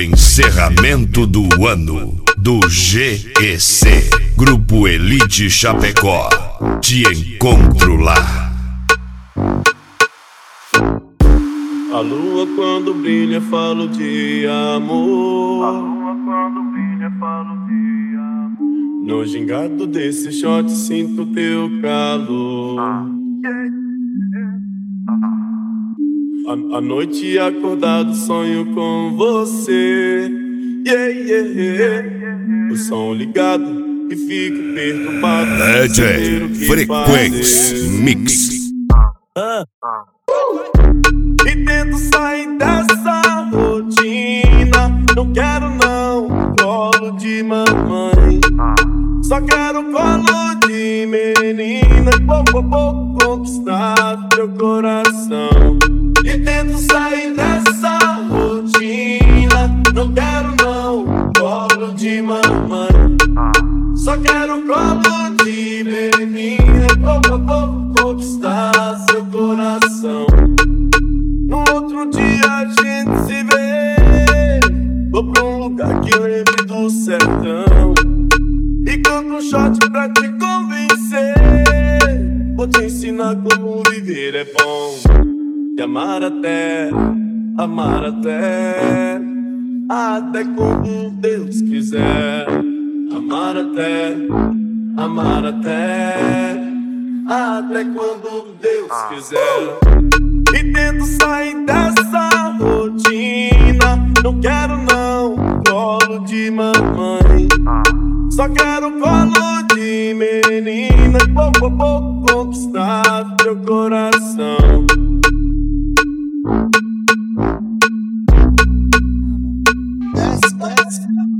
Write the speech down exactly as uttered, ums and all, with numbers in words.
Encerramento do ano do G E C, Grupo Elite Chapecó. Te encontro lá. A lua quando brilha falo de amor. A lua quando brilha falo de amor. No gingado desse shot sinto teu calor. Ah, yeah, yeah. A, a noite acordado sonho com você. Yeah, yeah, yeah. O som ligado e fico perturbado. D J Frequência Mix. Ah. E tento sair dessa rotina. Não quero não colo de mamãe. Só quero colo de menina. Pouco a pouco conquistar teu coração. E tento sair dessa rotina. Não quero não colo de mamãe. Só quero colo de menina. Pouco a pouco conquistar seu coração. No outro dia a gente se vê. Vou pra um lugar que lembre do sertão. E compro um shot pra te convencer. Vou te ensinar como viver é bom. Te amar até, amar até, até quando Deus quiser. Amar até, amar até, até quando Deus quiser. E tento sair dessa rotina. Não quero não colo de mamãe. Só quero colo de menina. Pouco a pouco conquistar teu coração. Yes, yes.